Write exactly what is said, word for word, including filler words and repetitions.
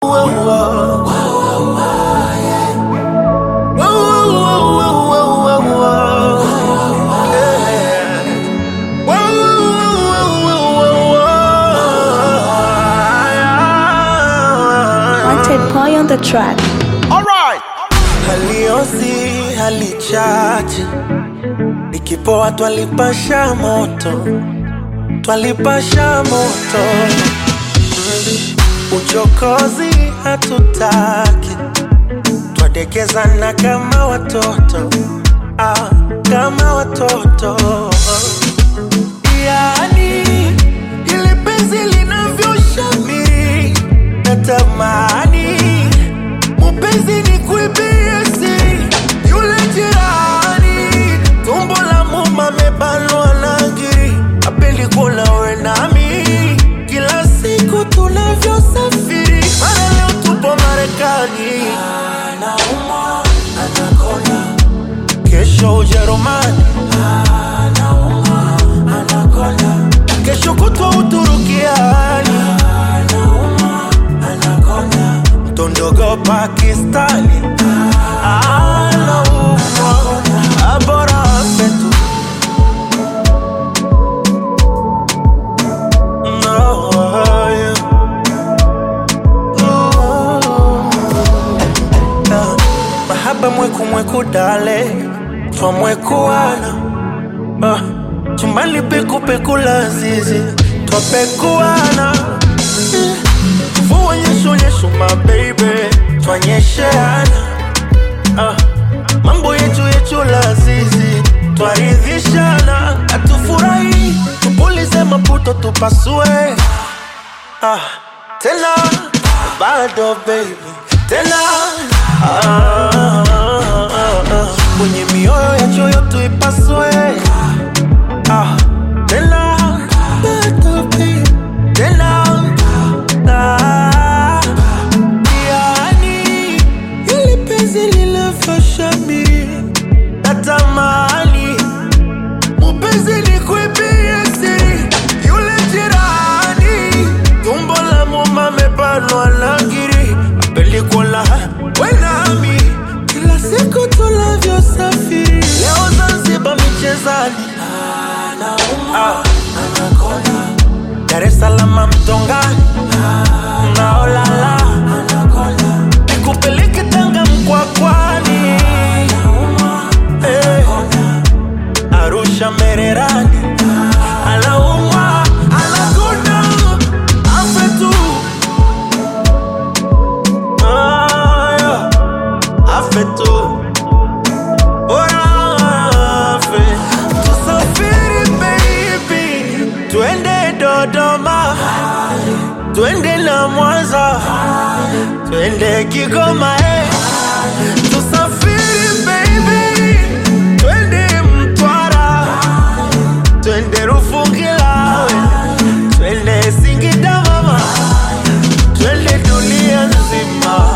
Boy on the track. Alright. Haliosi halichache, ikipoa twalipasha moto, twalipasha moto. Uchokozi hatutaki, twadekezana kama watoto, ah, kama watoto. Yani ile penzi linavyoshamiri, natamani mupenzi ni kuibie siri. Yule jirani tumbo la muma mebanwa na ngiri, apendi kula we nami kila siku tunavyosafiri. Mara leo tupo Marekani, anauma anakonda, kesho Ujerumani, anauma anakonda, kesho kutwa Uturukiani, anauma anakonda, tondogo Pakistani, anauma abora fetu. No, yeah. uh, mahaba mweku mweku dale, twa mwekuana, uh, chumbani peku peku lazizi, twa pekuana. Mvua nyesho nyesho my baby, twanyesheana, uh, mambo yetu yetu lazizi, twaridhishana. Atufurahi, tupulize maputo tupasue, ah, tena bado baby, tena ah, ah, ah, ah. Kwenye mioyo ya choyo tuipasue, ah, tena bado baby, tena ah, yani ile penzi lilafashamiri, natamani mupenzi ni kuibie siri. Yule jirani tumbo la muma mebanwa na ngiri, apendi kula we nami kila siku tunavyosafiri. Leo Zanzibar michezani, anauma anakonda, Dar es Salaam Mtongani, naolala anakonda, nikupeleke Tanga Mkwakwani, eh, Arusha Mererani, anauma anakonda, afetu, ah, yeah, afetu. Tusafiri baby, twende Dodoma, twende na Mwanza, twende Kigoma, eh. Tusafiri baby, twende Mtwara, twende Rufungila, twende Singida mama, twende dunia nzima.